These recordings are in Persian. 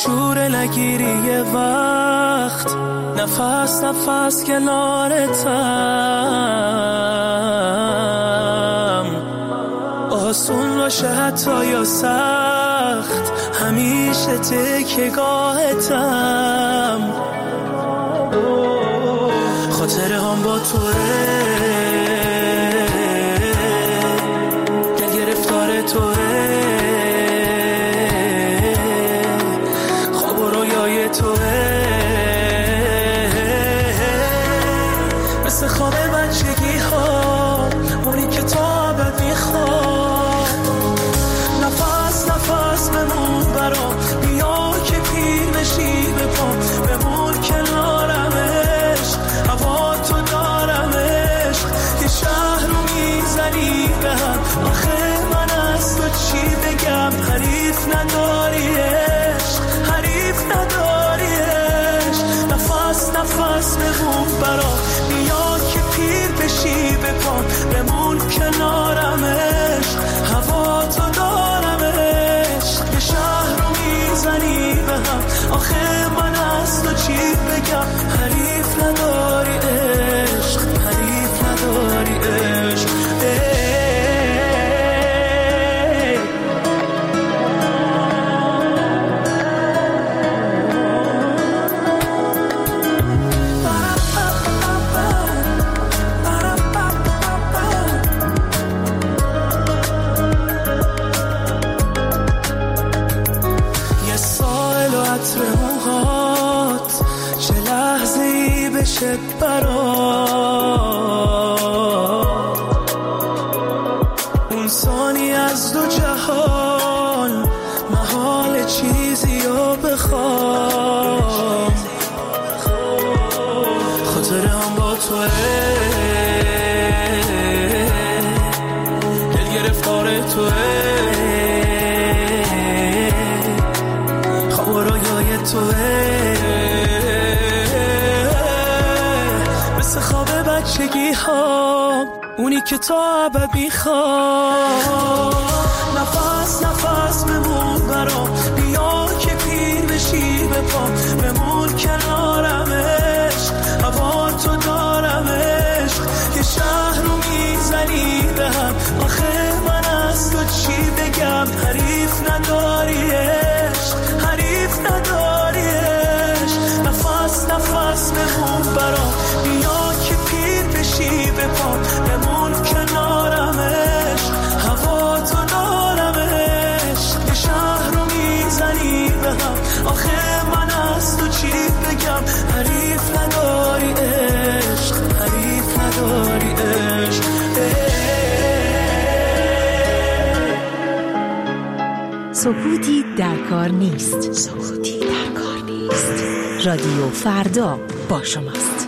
شور نگیری یه وقت، نفس نفس کنارتم، آسون باشه حتی یا سخت، همیشه تکیه‌گاهتم، خاطره هم با توه، دل گرفتار توه، خواب و رویای توه، مثل خواب بچگی ها، اونی که تا ابد میخواد، نفس نفس بمون برام، بیا که پیر بشی به پام، بمون کنارمش، هوا تو دارمش، یه شهر رو میزنی به هم، آخه من از تو چی بگم، حریف نداریش، حریف نداریش، نفس نفس بمون برام، بیا که پیر بشی به پام، بمون کنارمش، هوا تو دارمش، یه شهر رو میزنی به هم، آخه من از تو چی بگم، حریف نداری عشق، حریف نداری عشق. یه سال و عطر موهات، چه لحظه‌ای بشه برات، اون ثانی از دو جهان، محال چیزی رو بخوام، خاطره هم با توه، دل گرفتار توه، خواب و رویای توه، مثل خواب بچگی ها، اونی که تا ابد میخواد، نفس نفس بمون برام، بیا که پیر بشی به پام، بمون کنارمش، هوا تو دارمش، یه شهر رو میزنی به هم، آخه من از تو چی بگم، حریف نداریش، حریف نداریش، نفس نفس بمون برام، بیا که پیر بشی به پام، بمون کنارمش، هوا تو دارمش، یه شهر رو میزنی به هم، آخه من از تو چی بگم، حریف نداری عشق، حریف نداری عشق. سکوتی در کار نیست، سکوتی در کار نیست. رادیو فردا با شماست.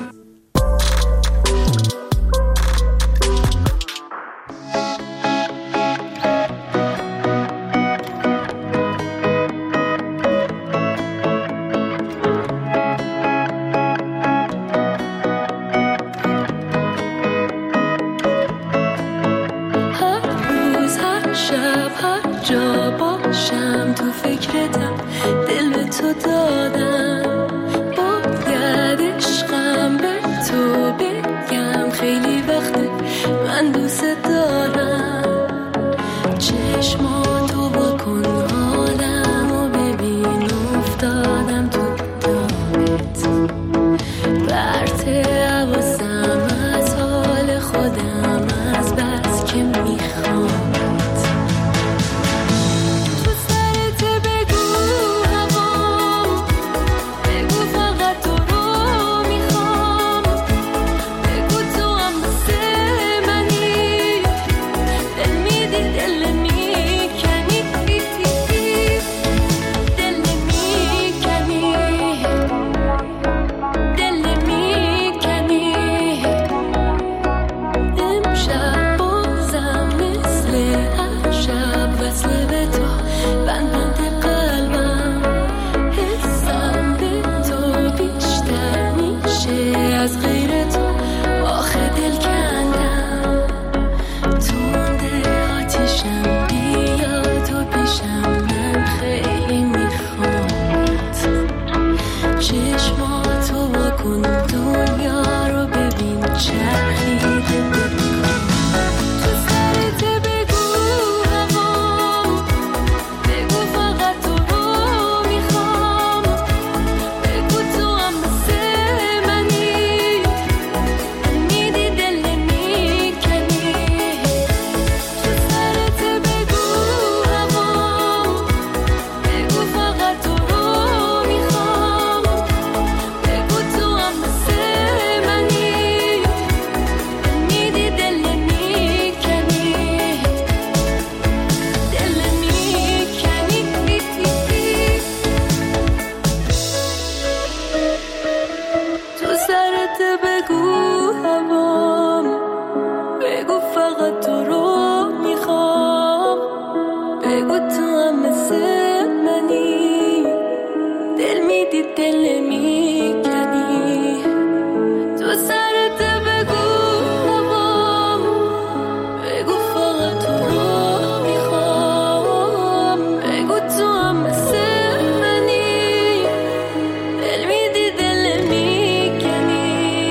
میدیدی دل میکنی تو سرت بگو هوام بگو فقط تو رو میخوام بگو تو هم مثل منی دل میدی دل میکنی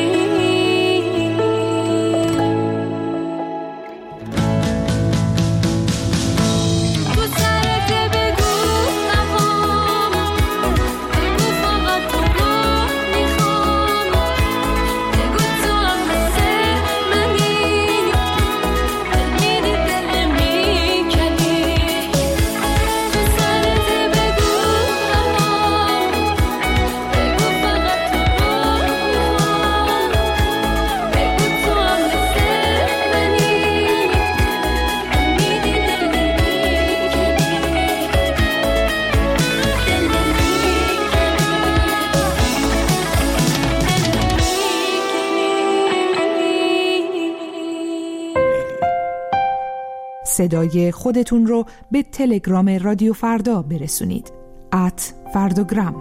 تو سرت بگو هوام بگو فقط تو رو میخوام بگو تو هم مثل منی دل میدی دل میکنی تو سرت بگو هوام بگو فقط تو رو میخوام بگو تو هم مثل منی دل میدی دل صدای خودتون رو به تلگرام رادیو فردا برسونید. @فردوگرام.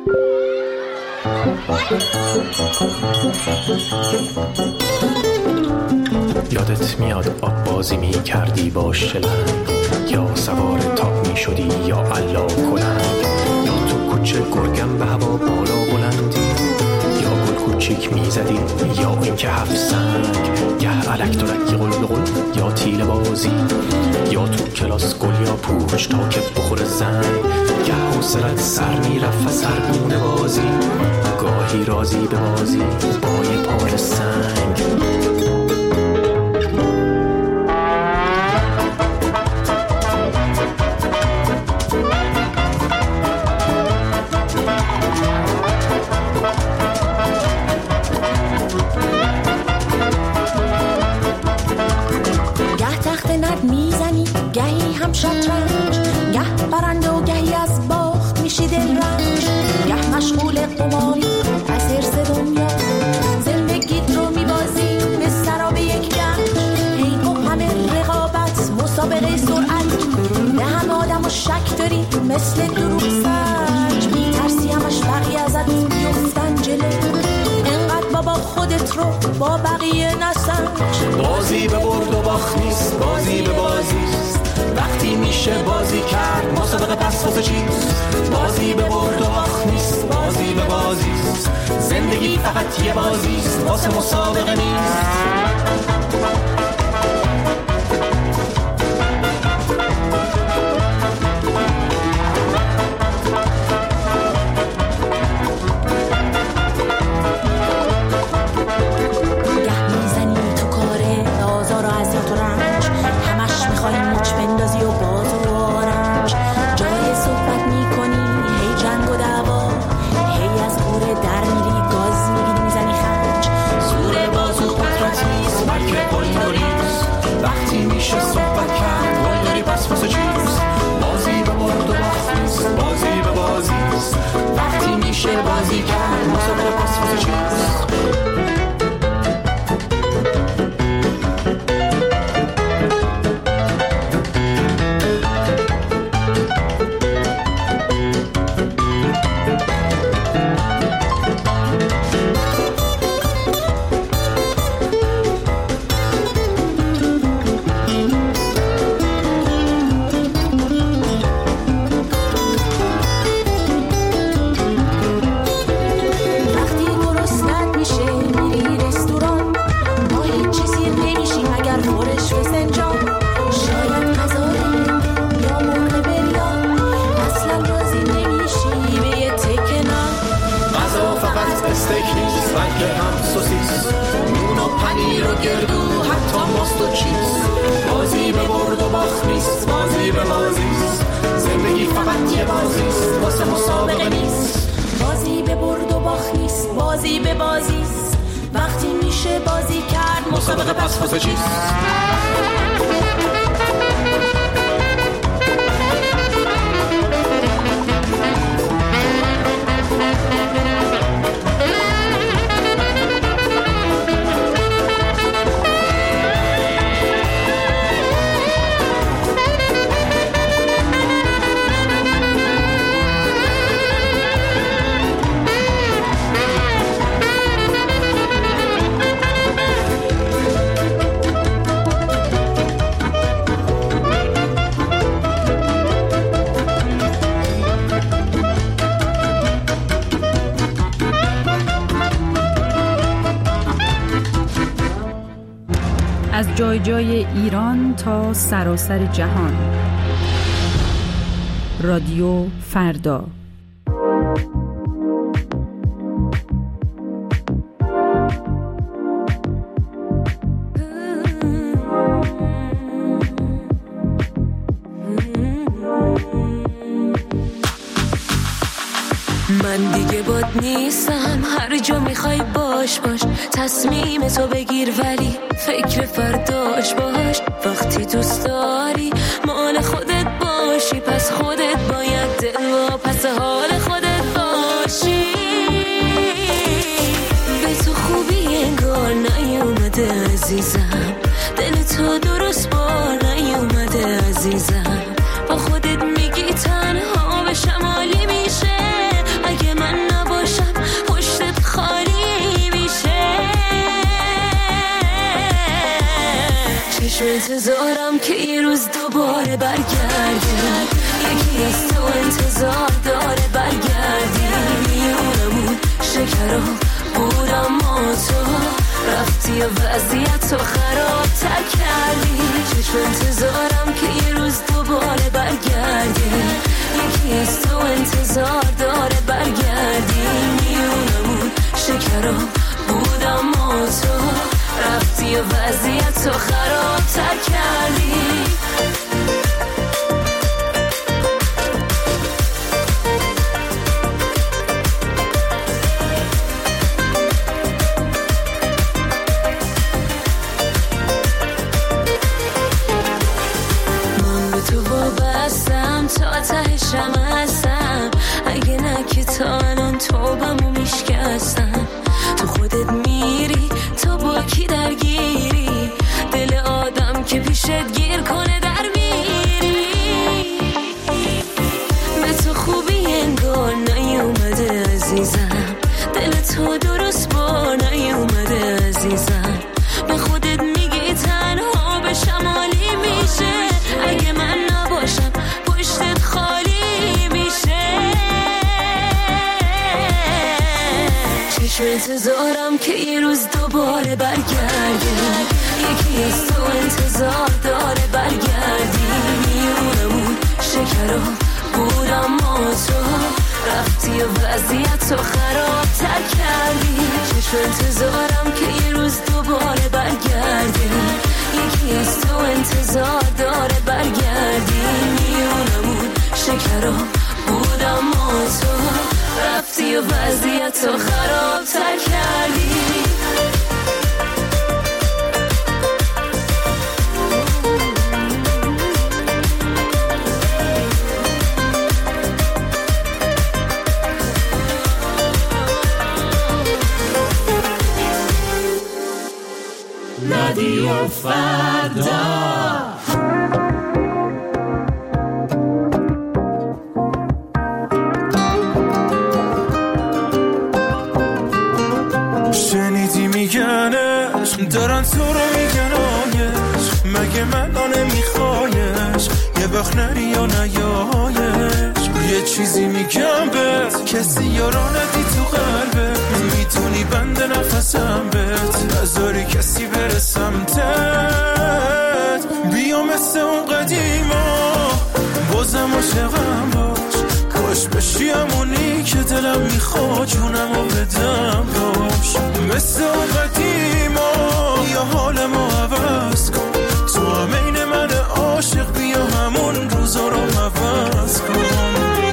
یادت میاد آب بازی می کردی با شلنگ، یا سوار تاپ می شدی یا علا کلنگ، یا تو کوچه گرگم به هوا بالا بلندی، یا گل کوچیک می زدی یا اینکه 7 سنگ، گه الک دلک قل به قل یا تیل بازی، یا تو کلاس گل یا پوچ تا که بخور زنگ، گه حوصلت سر می رفت سرگونه بازی، گاهی رازی به بازی با یه پار سنگ. گه تخت نرد میزنی گهی هم شطرنج، گه برنده و گهی از باخت میشی دل رنج، گه مشغول قماری از حرص دنیا، زندگیت رو میبازی به سراب یک گنج، هی با همه رقابت مسابقه سرعت، به همه آدم و شک داری مثل دروغ سنج، میترسی همش بقیه ازت بیفتن جلو، انقدر بابا خودت رو با بقیه نسنج. بازی به برد و باخت نیست، بازی به بازیست، وقتی میشه بازی کرد مسابقه پس واسه چیست، بازی به برد و باخت نیست، بازی به بازیست، زندگی فقط یه بازیست واسه مسابقه نیست. بازی به برد و باخت نیست، بازی به بازیست، وقتی میشه بازی کرد مسابقه پس واسه چیست. بازی به برد و باخت نیست، بازی به بازیست، زندگی فقط یه بازیست واسه مسابقه نیست. بازی به برد و باخت نیست، بازی به بازیست، وقتی میشه بازی کرد مسابقه پس واسه چیست. جای جای ایران تا سراسر جهان. رادیو فردا. من دیگه باد نیستم، هر جا میخوای باش باش، تصمیم تو بگیر ولی فکر فرداش باش. وقتی دوست داری مال خودت باشی، پس خودت باید دل و پس حال خودت باشی. به تو خوبی انگار نیومده عزیزم، دل تو درست بار نیومده عزیزم. با خودت میگی تنها به شمالی میشه، اگه من نباشم پشتت خالی میشه. چشم انتظارم که یه روز دوباره برگردی، یکی از تو انتظار داره برگردی. میونمون شکرا بود اما تو رفتی و وضعیت تو خراب تر کردی. چشم انتظارم که یه روز دوباره برگردی، یکی از تو انتظار داره برگردی. میونمون شکرا بود اما تو رفتی و وضعیت تو خراب تر کردی. تا تهشم هستم، اگه نه که تا الان توبمو میشکستم. تو خودت میری تو با کی درگیری، دل آدم که پیشت گیر کنه در میری. به تو خوبی انگار نیومده عزیزم، دل تو درست بار نیومده عزیزم. به خودت میگی تنها به شمالی میشه، اگه من نباشم پشتت خالی میشه. چشم انتظارم که یه روز دوباره برگردی، یکی از تو انتظار داره برگردی. میونمون شکرا بود اما تو رفتی و وضعیت تو خراب تر کردی. چشم انتظارم که یه روز دوباره برگردی، یکی از تو انتظار داره برگردی. میونمون شکرا بود اما تو رفتی و وضعیت تو خراب تر کردی. رادیو فردا. شنیدی میگنش دارن تو رو میگنایش، مگه من نمیخوایش یه وقت نری یا نیایش. یه چیزی میگم بهت کسی یارانتی تو قلبت، میتونی بند نفسم بهت نذاری کسی بره سمتت. بیا مثل اون قدیما بازم عاشقم باش، کاش بشی همونی که دلم میخواد جونمو بدم باش. مثل اون قدیما یا حال ما عوض کن، تو همین من عاشق بیا همون روزا رو عوض کن.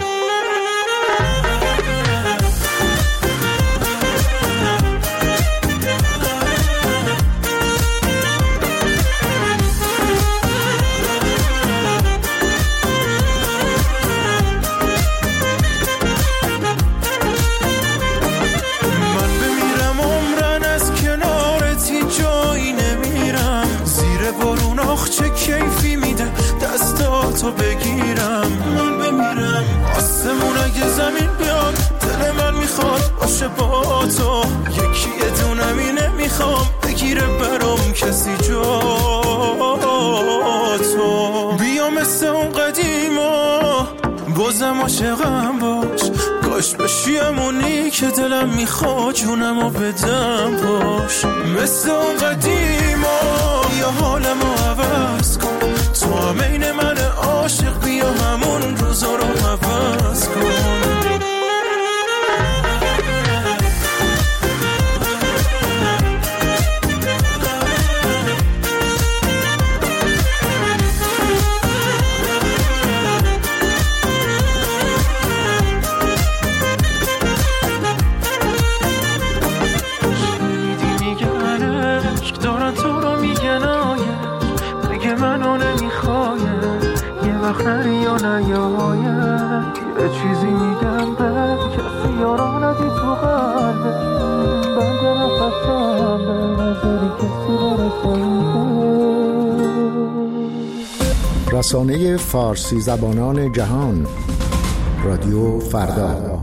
چه کیفی میده دستاتو بگیرم، من بمیرم آسمون اگه زمین بیاد دل من میخواد باشه با تو. یکی دونم اینه میخوام بگیره برام کسی جا تو. بیا مثل اون قدیما بازم عاشقم باش، کاش بشیمونی که دلم میخواد جونمو بدم باش. مثل اون قدیما یا حالمو عوض کن، تو همین من عاشق بیا همون روزا رو عوض کن. یا نیاید یه چیزی میگم به کسی یارا ندی تو قلبه، بند نفسم به نظری کسی برسانده. رسانه فارسی زبانان جهان رادیو فردا.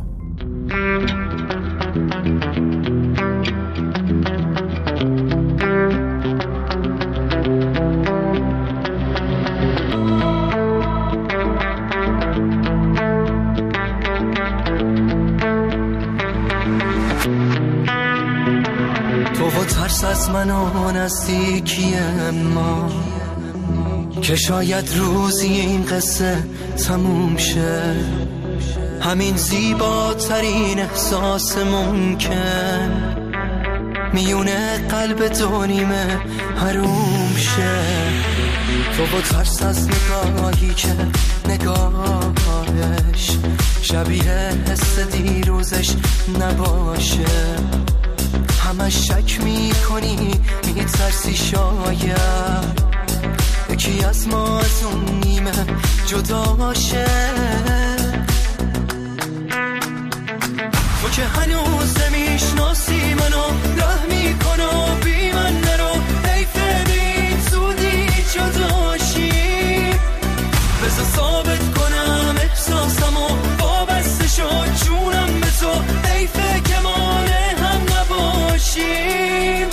ترس از من و نزدیکی ما که شاید روزی این قصه تموم شه، همین زیباترین احساس ممکن میونه قلب دو نیمه حروم شه. تو با ترس از نگاهی که نگاهش شبیه حس دیروزش نباشه، همش شک میکنی میترسی شاید یکی از ما از اون نیمه جدا شه. تو که هنوز نمیشناسی منو ره میکنو بی من نرو، حیفه بین زودی جداشی، بذار ثابت کنم احساسمو وابسته شد جونم به تو، حیفه که مانه هم نباشیم.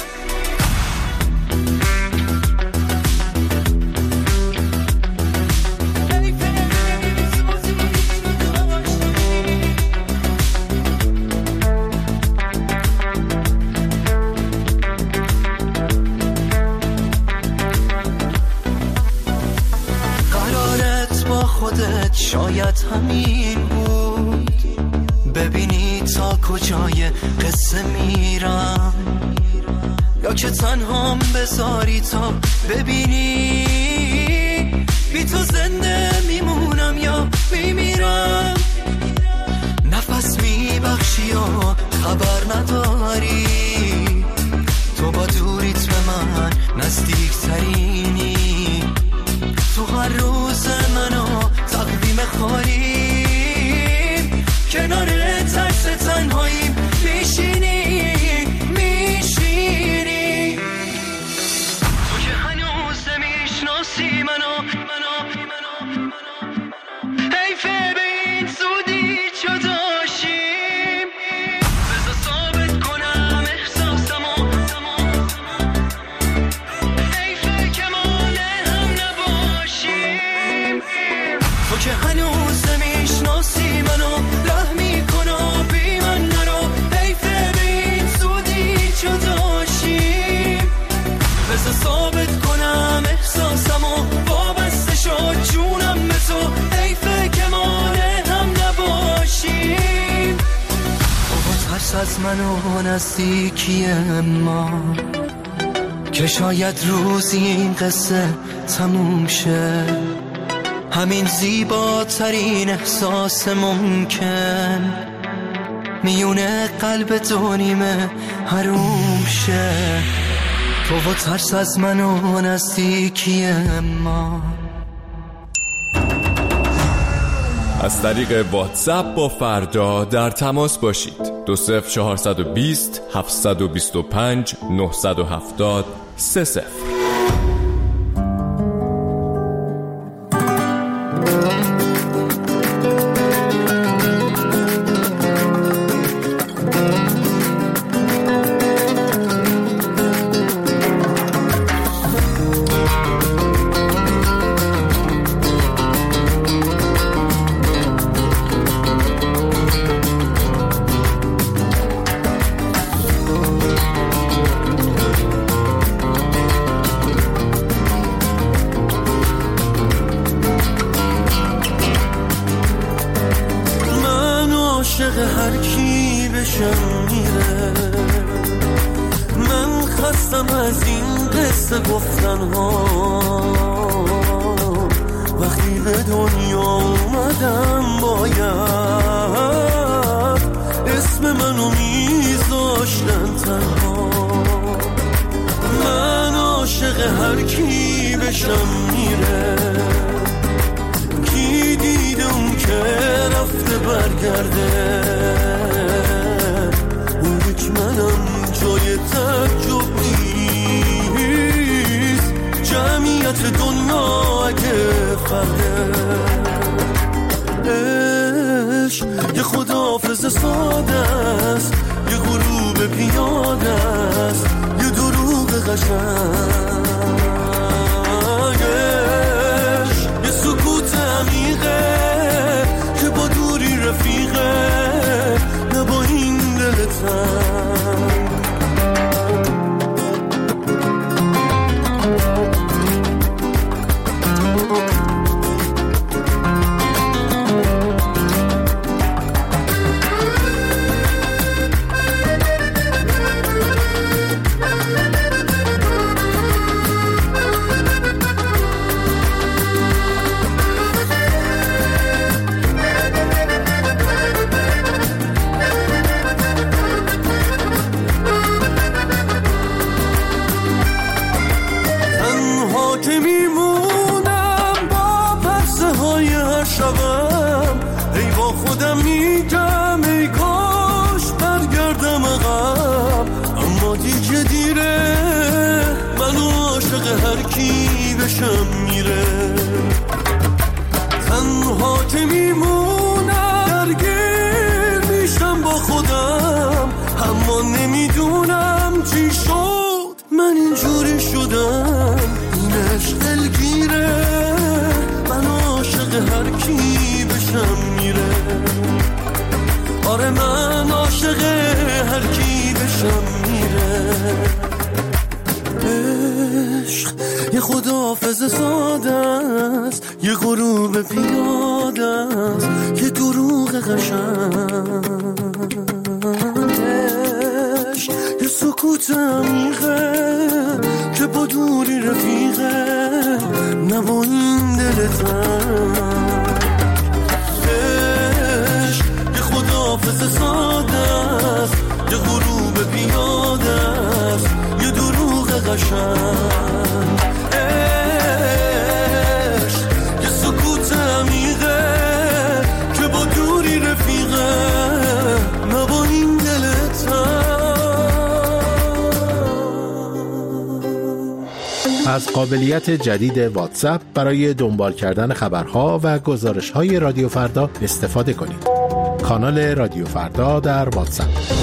شاید همین بود، ببینی تا کجای قصه میرم، یا که تنهام بذاری تا ببینی بی تو زنده میمونم یا میمیرم. نفس میبخشی و خبر نداری، تو با دوریت به من نزدیک ترینی، تو هر روز منو تقویم خوریم، کنار ترس تنهاییم میشینی. تو که هنوز نمیشناسی منو حیفه به این زودی جداشیم، بذار ثابت کنم احساسمو، حیفه که مانه هم نباشیم. تو که هنوز نمیشناسی منو ره میکنو بی من نرو، حیفه به این زودی جداشیم، بذار ثابت کنم احساسمو وابسته شد جونم به تو، حیفه که مانه هم نباشیم. بابا ترس از من و نزدیکی ما که شاید روزی این قصه تموم شه، همین زیباترین احساس ممکن میونه قلب دو نیمه حروم شه. تو و ترس از من و نزدیکی ما. از طریق واتساپ با فردا در تماس باشید. 20420 725 970 30. کی بشم میره. من خستم از این قصه گفتن ها، وقتی به دنیا اومدم باید اسم منو میذاشتن تنها. من عاشق هر کی بشم میره، کی دیده اون که رفته برگرده. اون یک منم جای تعجب نیست، جمعیت دنیا اگه فرده. عشق یه خداحافظ ساده است، یه غروب پیاده است، یه دروغ قشنگ. یه سکوت عمیقه که با دوری رفیقه، نه با این دل تنگ. تنها که میمونم درگیر میشم با خودم، اما نمیدونم چی شد من اینجوری شدم. این عشق دلگیره، من عاشق هر کی بشم میره. آره من عاشق هر کی بشم میره. عشق یه خداحافظ ساده است، یه غروب پیاده است، یه دروغ قشنگ. عشق یه سکوت عمیقه که با دوری رفیقه، نه با این دل تنگ. عشق یه خداحافظ ساده است، یه غروب پیاده است، یه دروغ قشنگ. عشق یه سکوت عمیقه که با دوری رفیقه، نه با این دل تنگ. از قابلیت جدید واتساپ برای دنبال کردن خبرها و گزارش‌های رادیو فردا استفاده کنید. کانال رادیو فردا در واتساپ.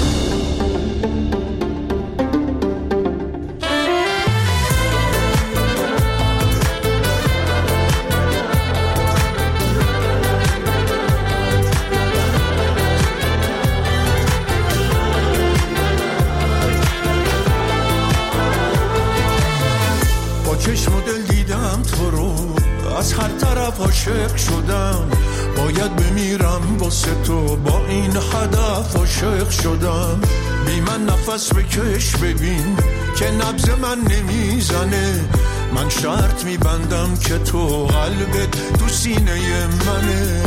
چشم و دل دیدم تو رو، از هر طرف عاشق شدم. باید بمیرم واسه تو، با این هدف عاشق شدم. بی من نفس بکش ببین که نبض من نمیزنه. من شرط میبندم که تو قلبت تو سینه منه.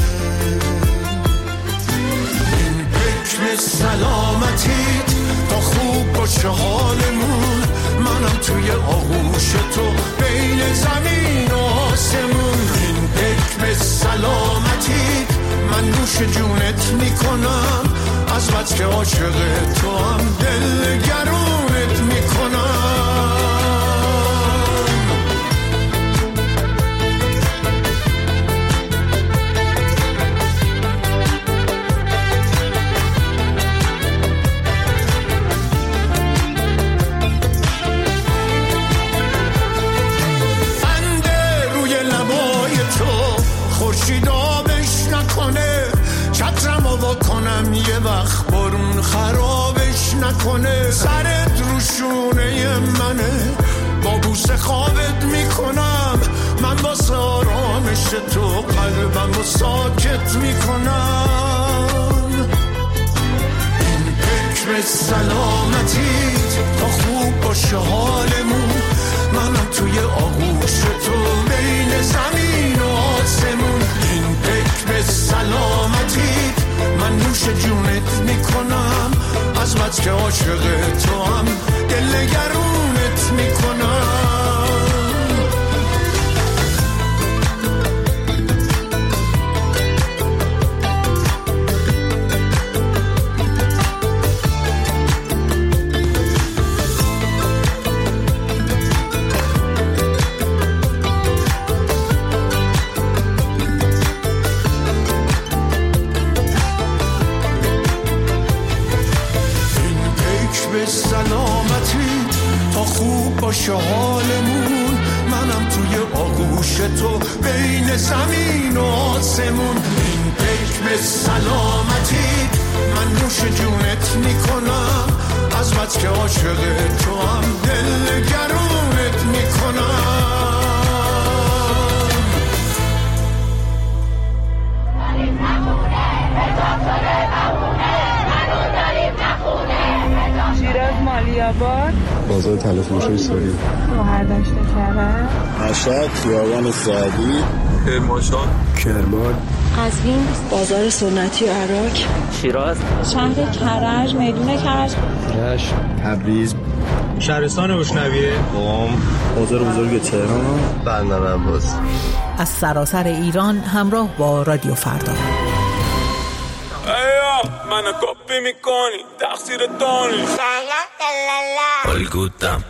این حکم سلامتیت تا خوب باشه حالمون، منم توی آغوش تو بین زمین و آسمون. این حکم سلامتی من نوش جونت میکنم، از بس که عاشق تو هم دل گرونت میکنم. کنم یه وقت برون خرابش نکنه. سرت رو شونه منه، با بوسه خوابت میکنم. من واسه آرامش تو قلبم رو ساکت میکنم. به سلامتیت تا خوب باشه حالمون، منم توی آغوش تو بین زمین و آسمون. این پیک به سلامتیت من نوش جونت میکنم، از بس که عاشق تو هم دلگرونت میکنم. خوب باشه حالمون، منم توی آغوش تو بین زمین و آسمون. این پیک به سلامتی من نوش جونت میکنم، از بس که عاشق تو هم دلگرونت میکنم. شیراز مالی‌آباد، بازار تلافروشی سوری، شهردشت کرج، مشهد خیابان سعدی، کرمانشاه، کرمان، قزوین بازار سنتی عراق، شیراز شهر کرج، میدون کرج، رشت، تبریز، شهرستان بوشنویه، قم، بازار بزرگ تهران، بندر عباس. از سراسر ایران همراه با رادیو فردا. منو کپی میکنی تقصیر تونی الگوتم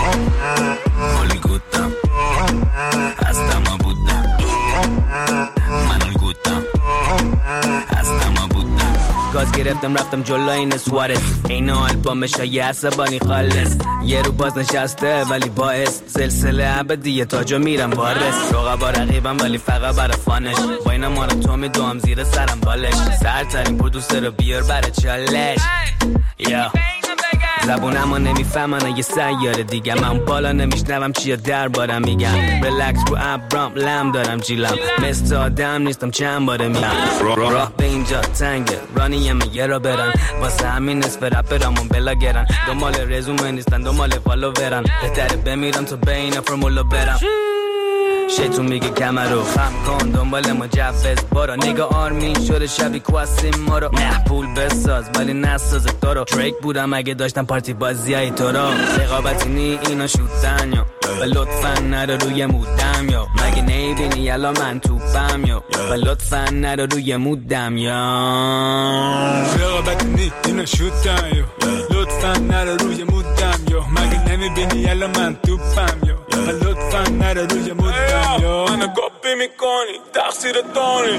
هستم بودم من الگوتم هستم بودم. گاز گرفتم رفتم جلوی نسوارت، این آلبوم شایی عصبانی خالص، یه رو باز نشسته ولی باعث سلسله ابدیه تاجو میرم وارث. رقبا رقیبم ولی فقط برا فانش، با اینا ما رو تو میدوام زیر سرم بالش، سرترین پرودوسر رو بیار برا چالش. یا زبونمو نمیفهمن یه سیاره دیگه، من بالا نمیشنوم چیا دربارم میگم. ریلکس رو ابرام لم دارم جیلم، مثل آدم نیستم چند باره میگم. راه به اینجا تنگه رانیم یه را برن، واسه همین نصف رپرامون بلاگرن، دنبال رزومه نیستن دنبال فالوورن، بهتره بمیرم تو بین فرمولو برم. شیطون میگه کمر رو خم کن دنبال مجوز برا، نگاه آرمین شده شبی کواسیم ما رو، نه پول بساز ولی نساز تو رو. دریک بودم اگه داشتم پارتی بازیای تو رو، رقابتی نی اینا شوتن یا و لطفا نرو روی مودم یا مگه نیبینی یلا من توپم یا و لطفا نرو روی مودم یا رقابتی نی اینا شوتن یا لطفا نرو روی مودم یا مگه نمیبینی یلا من توپم یا و لطفا نرو روی مودم. منو کپی میکنی تقصیر تونی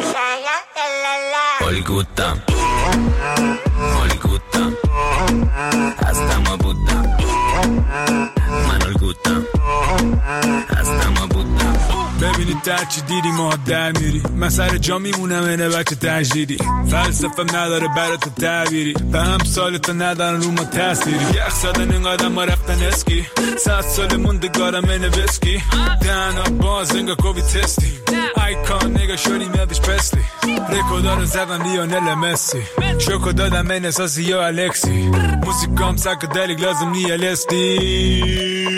الگوتم هستم بودم من الگوتم هستم بودم. ببینید در چی دیدی ما در میری، من سر جا میمونم اینه بچه تجدیدی، فلسفه نداره برای تو تعبیری، به هم سال تو ندارن رو ما تأثیری، یخ زدن این قدم ما رفتن اسکی، 100 سال موندگارم اینه وسکی، دهنا باز انگا کوبی تستی، آیکان نگا شدیم یادش پسلی، رکودا رو زدن لیونل مسی، شوکو دادم این اساسی یا الکسی، موسیکام ساکدلیک لازم نی الستی.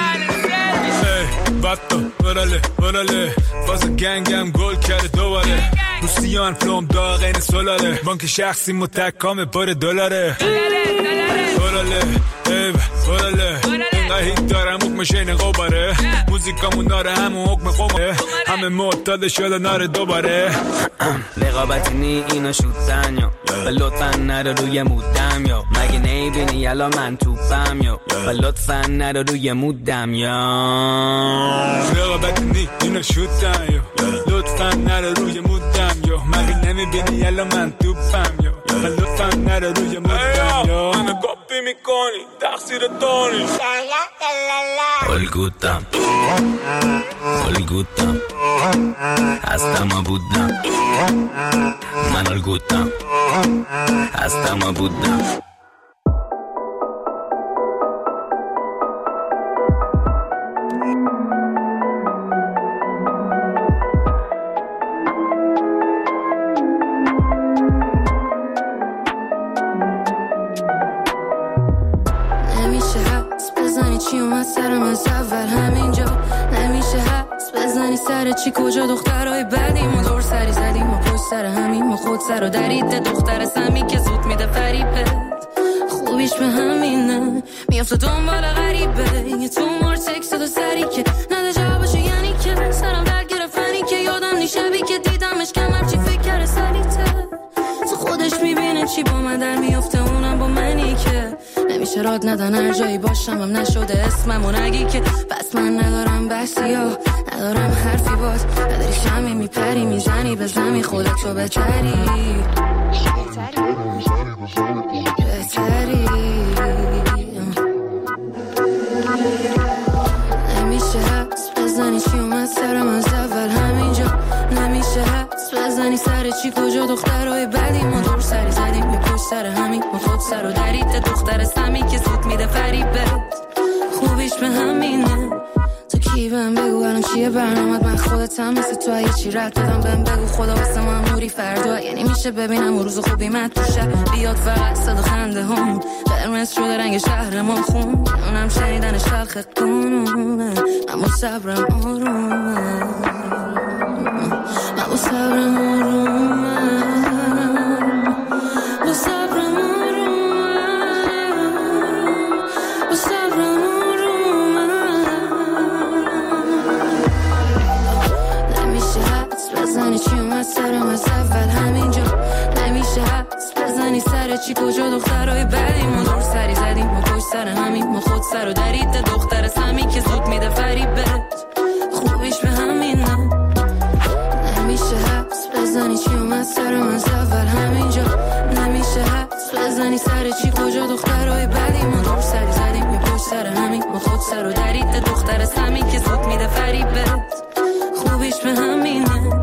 باتو ورله فاز گنگم گل کرده دوباره، روسیان فلوم داغ این سولاره، بانک شخصی متکام پر دلاره. ورله اینقدر هیت دارم حکم شین قباره، موزیکامون ناره همون حکم قماره، همه معتاد شده ناره دوباره. رقابتی نی اینا شوتن یا و لطفا نرو روی مودم یا مگه نیبینی یلا من توپم یا و لطفا نرو روی مودم یا رقابتی نی اینا شوتن یا لطفا نرو روی مودم یا مگه نمیبینی یلا من توپم یا و لطفا نرو روی مودم یا منو کپی میکنی تقصیر تونی الگوتم هستم بودم من الگوتم هستم بودم. چی اومد سرم از اول همینجا نمیشه حس بزنی سر چی کجا دخترای بدیم و دور سری زدیم و پشت سر همین و خود سر و درید دختر سمی که زود میده فریبت خوبیش به همینه میافته دنبال غریبه یه تو مار تکست و سری که نده جوابشو یعنی که سرم درد گرفتنی که یادم نی شبی که دیدمش کم چی فکر کرده سلیته تو خودش میبینه چی با من در میافته اونم با منی که نمیشه راد ندن هر جایی باشم هم نشده اسمم و نگی که بس من ندارم بحثی ها ندارم حرفی باز نداری شمی میپری میزنی به زمی خودتو بهتری نمیشه حس بزنی چی اومد سرم از اول همینجا نمیشه حس بزنی سر چی کجا دخترای بدی ما دور سری زدیم به پشت سر همین ما خود سر و درید دختر سمی که زود میده فریبت خوبیش به همینه تو کی بهم بگو الان چیه برنامت من خودتم مثل تو اگه چی رد بدم بهم بگو خدا واسه من نوری فردا یعنی میشه ببینم روز خوبی من تو شب بیاد فقط صدا خنده هم قرمز شده رنگ شهر ما خون اونم شنیدنش تلخ قانونه اما صبرم آرومه اما صبرم آرومه با صبرم آرومه با صبرم آرومه نمیشه حدس بزنی چی اومد سرم از اول همینجا نمیشه حدس بزنی سر چی کجا دخترای بدی ما دور سری زدیم ما پشت سر همین ما خود سر و درید دختر سمی که زود میده فریبت خوبیش به همینه نمیشه حدس بزنی چی اومد سرم از اول همینجا نمیشه حدس بزنی سر چی کجا دخترای بدی ما دور سری زدیم ما پشت سر همین ما خود سر و درید دختر سمی که زود میده فریبت خوبیش به همینه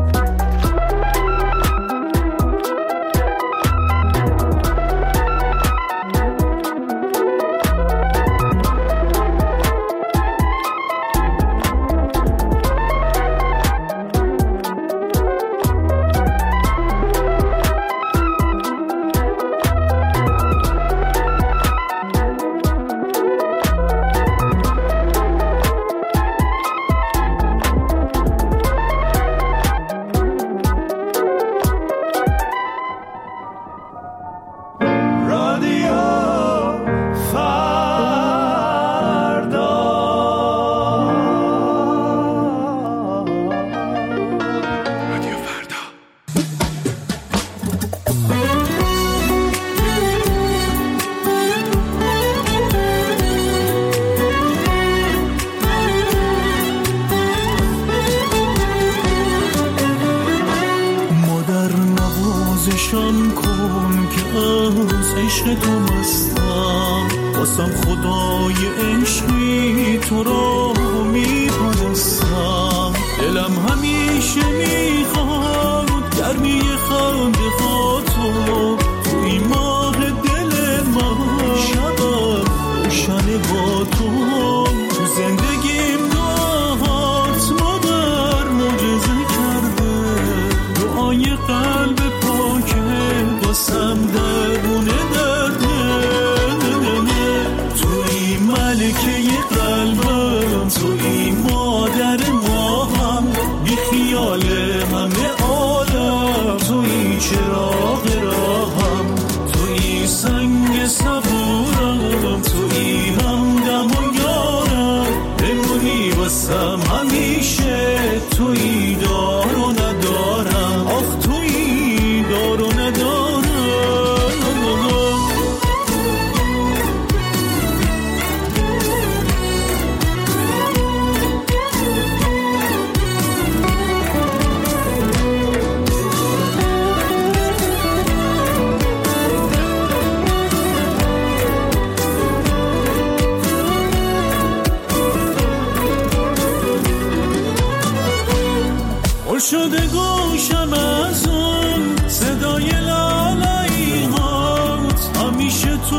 شده گوشم از اون صدای لالایی هات همیشه تو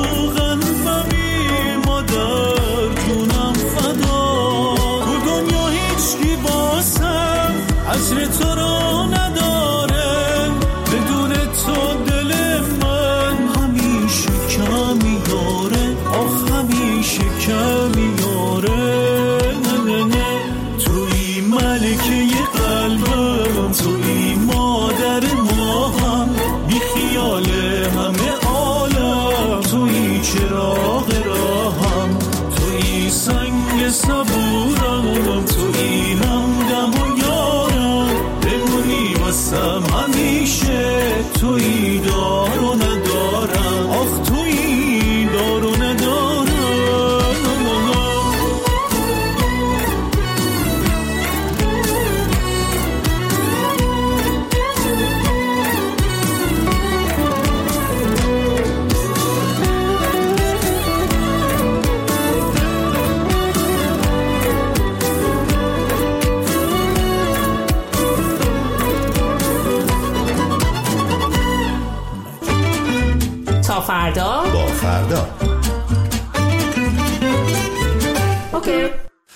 قلبمی مادر جونم فدا تو دنیا هیچ کی باسم عصر تو رو نداره بدون تو دل من همیشه کمی داره آخ همیشه کمی داره واسم همیشه تویی، دار و ندارم، آخ تویی دار و ندارم. تا فردا با فردا. اوکی.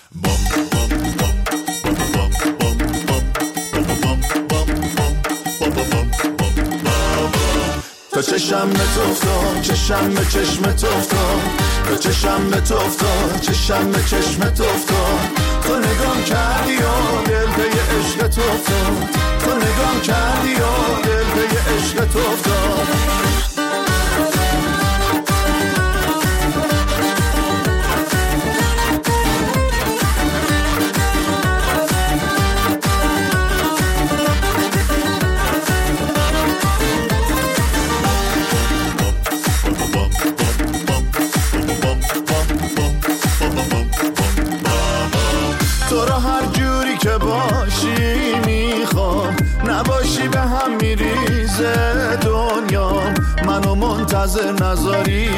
تا چشم به تو افتاد، چشم به چشم تو افتاد، تا چشم به تو افتاد، چشم به چشم تو افتاد، تو نگام کردی و دل به عشق تو افتاد، تو نگام کردی و دل به عشق تو افتاد. تو را هر جوری که باشی میخوام، نباشی به هم میریزه دنیا، منو منتظر نذاری،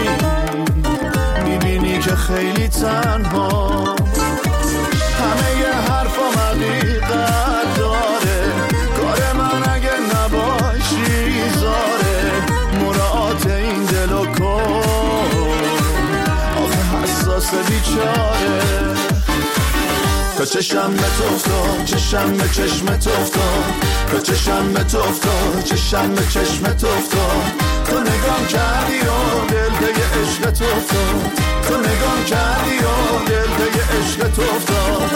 میبینی که خیلی تنها، همه ی حرفام حقیقت داره، کار من اگه نباشی زاره، مراعات این دل و کن، آخه حساس بیچاره. تا چشم به تو افتاد، چشم به چشم تو افتاد، تا چشم به تو افتاد، چشم به چشم تو افتاد، تو نگام کردی و دل به عشق تو افتاد، تو نگام کردی و دل به عشق تو افتاد.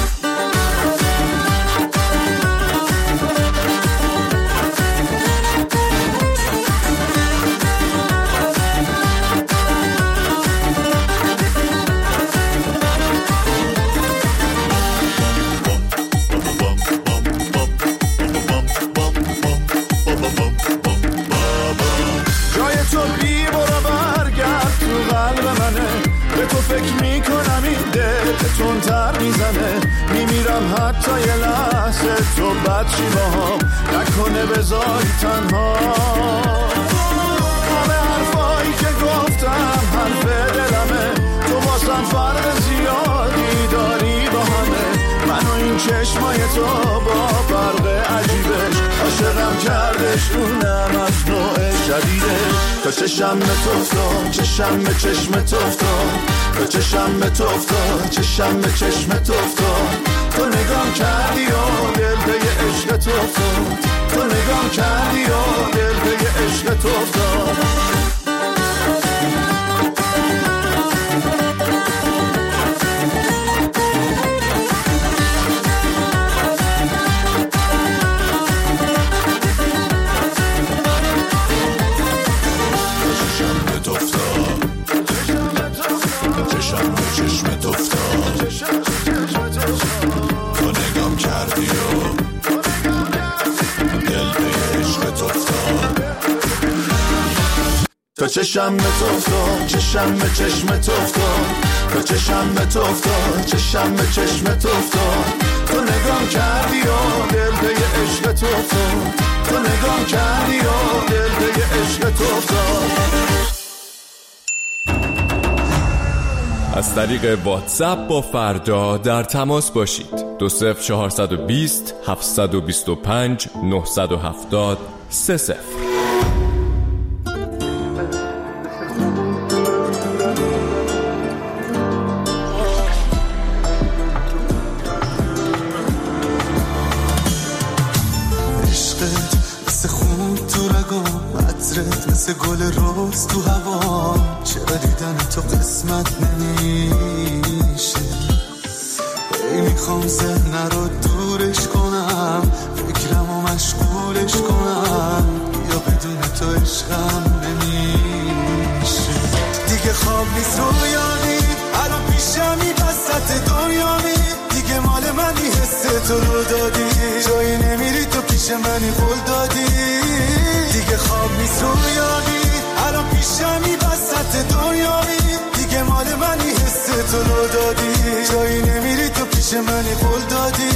فکر میکنم این دل تندتر میزنه، میمیرم حتی یه لحظه تو بدشی باهام، نکنه بذاری تنها. همه حرفایی که گفتم حرف دلمه، تو واسم فرق زیادی داری با همه، منو این چشمای تو با فرق عجیبش، عاشقم کردش اونم از نوع جدیدش. تا چشم به تو افتاد، چشم به چشم تو افتاد، تا چشم به تو افتاد، چشم به چشم تو افتاد، تو نگام کردی و دل به عشق تو افتاد، تو نگام کردی و دل به عشق تو افتاد. تا چشم به تو افتاد، چشم به چشم تو افتاد، تا چشم به تو افتاد، چشم به چشم تو افتاد، تو نگام کردی و دل به عشق تو افتاد، تو نگام کردی و دل به عشق تو افتاد. از طریق واتساپ با فردا در تماس باشید. 20420 725 970 30. مثل گل روز تو هوا، چرا دیدن تو قسمت نمیشه؟ ای میخوام ذهن رو دورش کنم، فکرم رو مشغولش کنم، یا بدون تو عشقم نمیشه. دیگه خواب نیست رویانی، الان پیشمی وسط دنیانی، دیگه مال منی حس تو رو دادی، جایی نمیری تو پیش پیش منی قول دادی دیگه خواب نیست رویایی الان پیشمی وسط دنیایی دیگه مال منی حس تو رو دادی جایی نمیری تو پیش منی قول دادی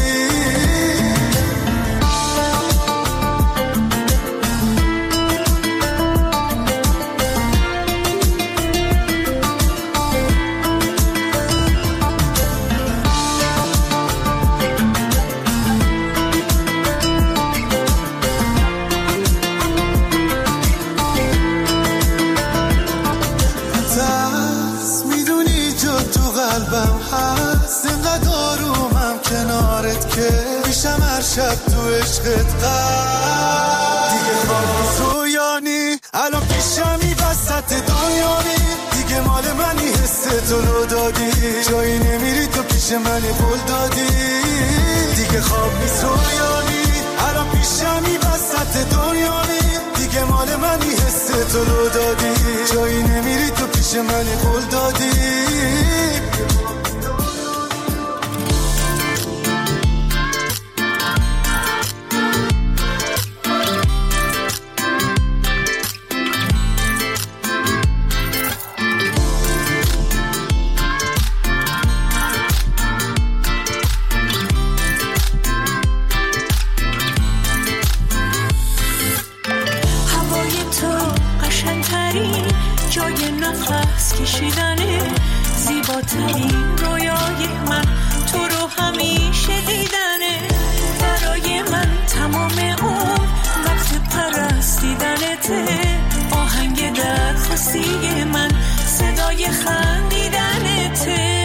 شب تو عشقت دیگه خواب رویانی الان پیشمی وسط دنیایی دیگه مال منی حس تو رو دادی جایی نمیری تو پیش منی قول دادی دیگه خواب نیست رویانی الان پیشمی وسط دنیایی دیگه مال منی حس تو رو دادی جایی نمیری تو پیش منی قول دادی زیباترین رویای من تو رو همیشه دیدنه برای من تمام اون وقت پرستیدنته آهنگ درخواستی من صدای خندیدنته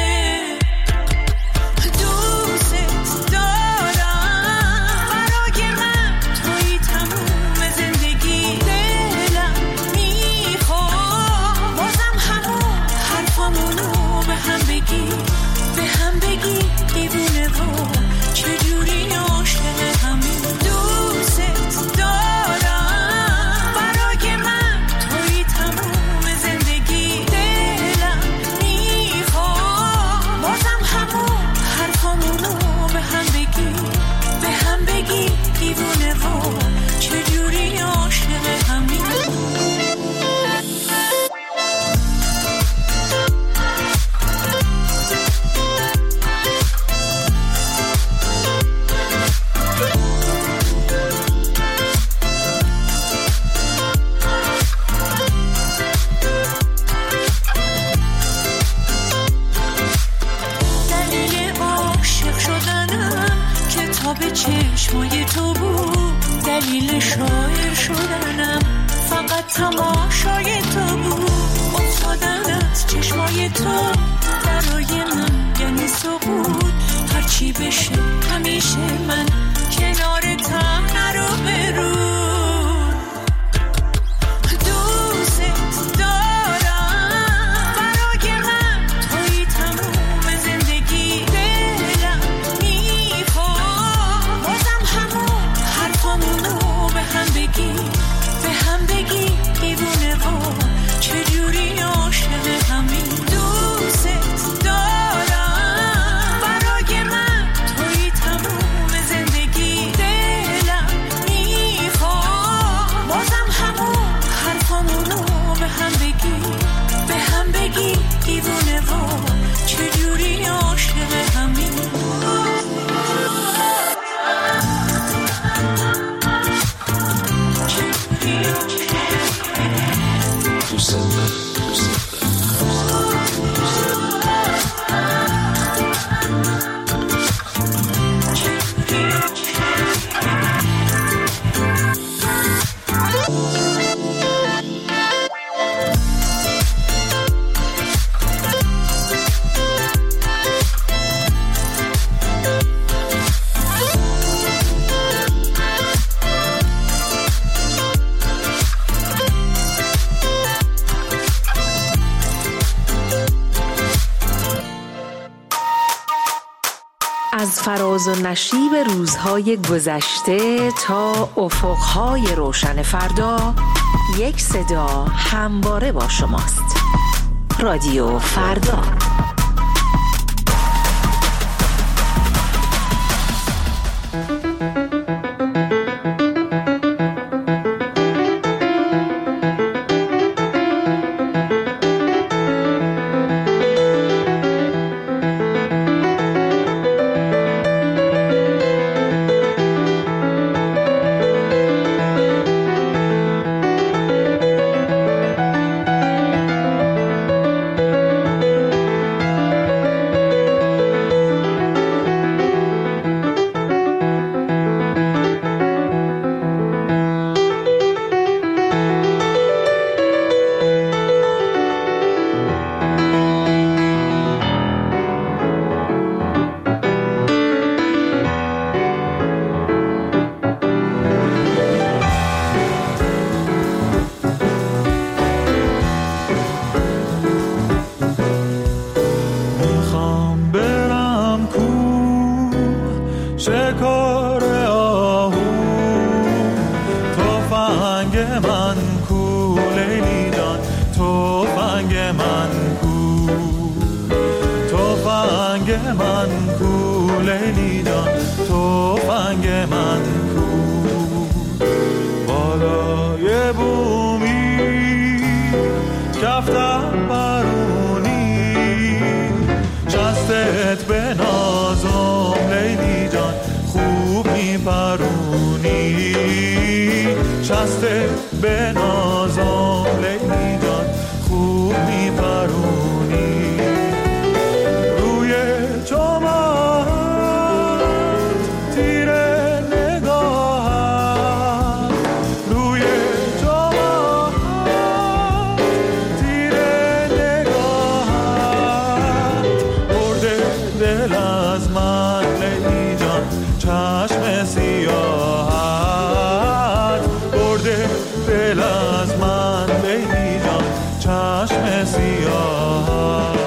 به هم بگی دیوونه و چجوری عاشق همین دوست دارم برای من توی تموم زندگی دلم میخواد بازم همون حرفامونو به هم بگی دیوونه و چجوری عاشق همین به چشمای تو بود دلیل شاعر شدنم فقط تماشای تو بود افتادن از چشمای تو برای من یعنی سقوط هرچی بشه همیشه من کنارتم نرو برو به هم بگی دیوونه و چجوری عاشق همین دوست دارم برای من توی تموم زندگی دلم میخواد بازم همون حرفامونو به هم بگی دیوونه و چجوری عاشق همین از فراز و نشیب روزهای گذشته تا افقهای روشن فردا یک صدا همواره با شماست. رادیو فردا. تفنگ من کو، تفنگ من کو لیلی جان، تفنگ من کو. بالای بومی کفتم برونی، شستت به نازم لیلی جان خوب میپرونی، شستت به نازم لیلی جان خوب میپرونی. روی چمن تیر نگاهم، روی چمن تیر نگاهم، برده دل از من لیلی جان چشم سیاهت، برده دل از من لیلی جان چشم سیاهت.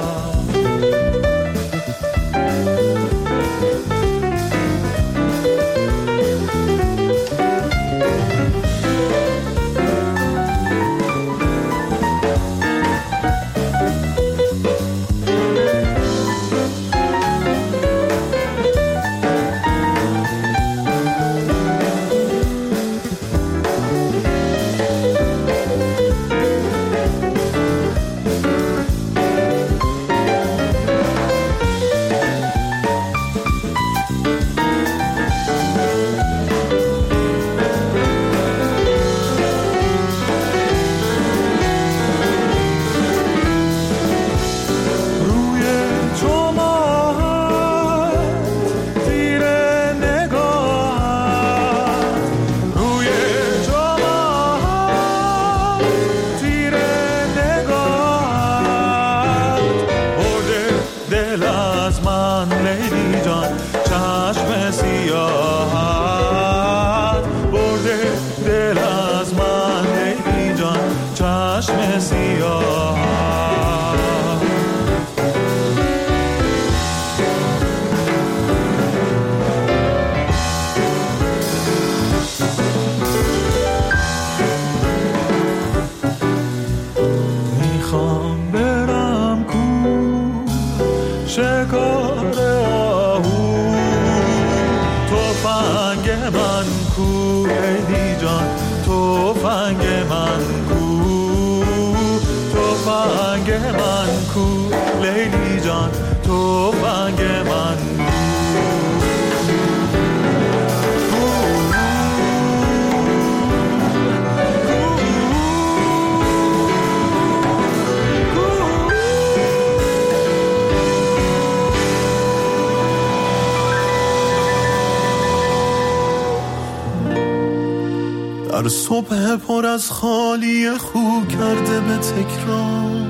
در صبح پر از خالی خو کرده به تکرار،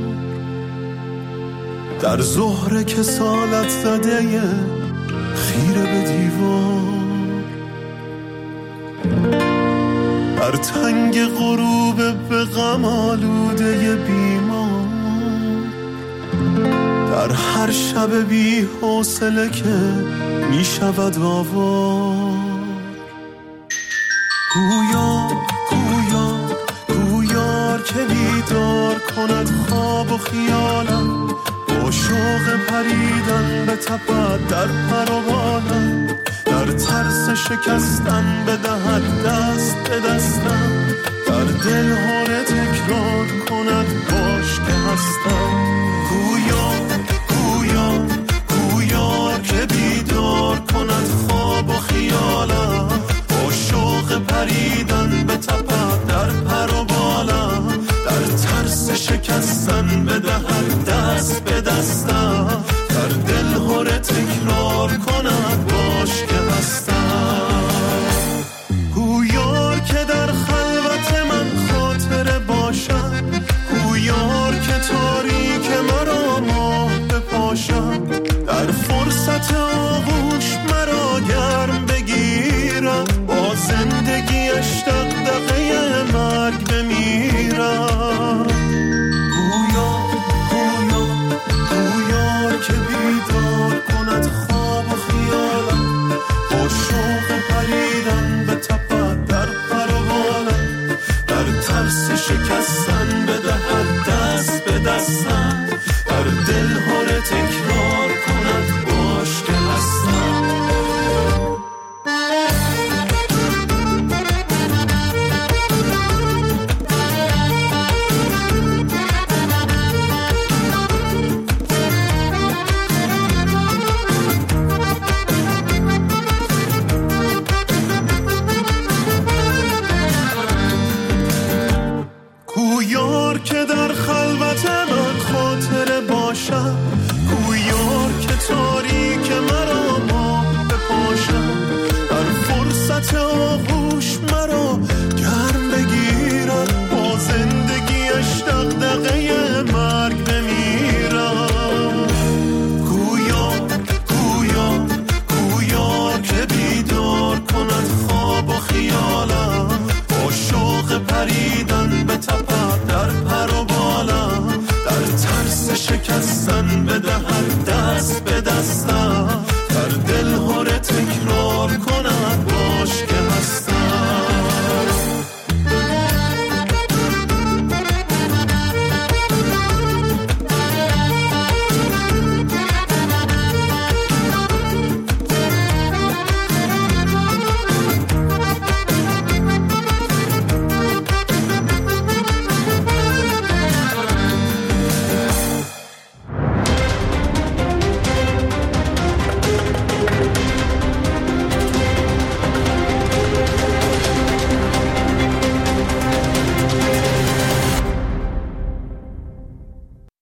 در ظهر کسالت زده خیره به دیوار، در تنگ غروب به غم آلوده بیمار، در هر شب بی حوصله که می شود آوار. گویار که بیدار کند خواب و خیالم، با شوق پریدن به تپد در پر و بالم، در ترس شکستن بدهد دست به دستم، در دل هاره تکرار کند باش که هستم. گویار که بیدار کند خواب و خیالم، با شوق پریدن به تپد در پر و بالم، در ترس شکستن بدهد دست به دستم، در دل هاره تکرار کند باش که هستم. گویار که در خلوت من خاطره باشم، گویار که تاریک مرا ماه بپاشم، در فرصت آغوش مرا گرم بگیرم، با زندگیش دغدغه مرگ بمیرم. دستم در دل هر تکرار کند باش که هستم. کویار که در خلوت من خاطره باشم، کویار که تاریک مرا ما بپاشم، در فرصت آغوش مرا گرم بگیرد، با زندگیش دغدغه مرگ بمیرم. کویار کویار کویار که بیدار کند خواب و خیالم، با شوق پریدن به تپر در پر و بالم، در ترس شکستن بدهد